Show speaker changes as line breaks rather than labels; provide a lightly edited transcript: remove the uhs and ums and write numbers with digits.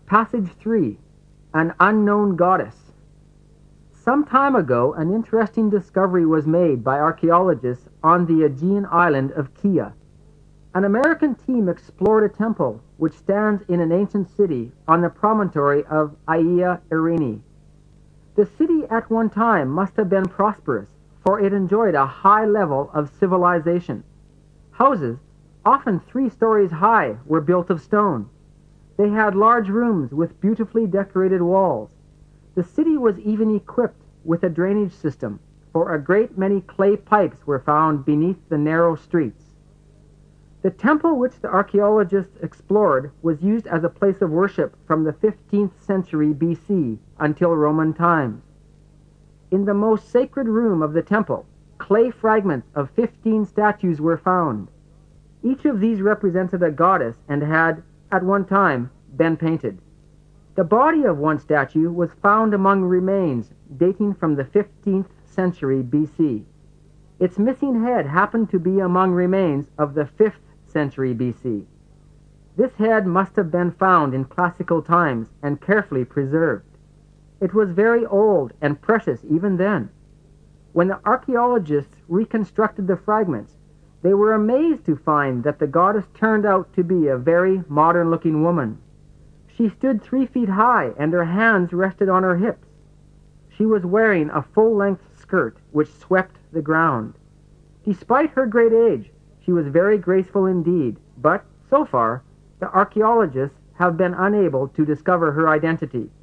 Passage 3. An Unknown Goddess. Some time ago, an interesting discovery was made by archaeologists on the Aegean island of Kea. An American team explored a temple which stands in an ancient city on the promontory of Aia Irini. The city at one time must have been prosperous, for it enjoyed a high level of civilization. Houses, often 3 stories high, were built of stone. They had large rooms with beautifully decorated walls. The city was even equipped with a drainage system, for a great many clay pipes were found beneath the narrow streets. The temple which the archaeologists explored was used as a place of worship from the 15th century BC until Roman times. In the most sacred room of the temple, clay fragments of 15 statues were found. Each of these represented a goddess and had, at one time, been painted. The body of one statue was found among remains dating from the 15th century BC. Its missing head happened to be among remains of the 5th century BC. This head must have been found in classical times and carefully preserved. It was very old and precious even then. When the archaeologists reconstructed the fragments, they were amazed to find that the goddess turned out to be a very modern-looking woman. She stood 3 feet high, and her hands rested on her hips. She was wearing a full-length skirt which swept the ground. Despite her great age, she was very graceful indeed, but, so far, the archaeologists have been unable to discover her identity.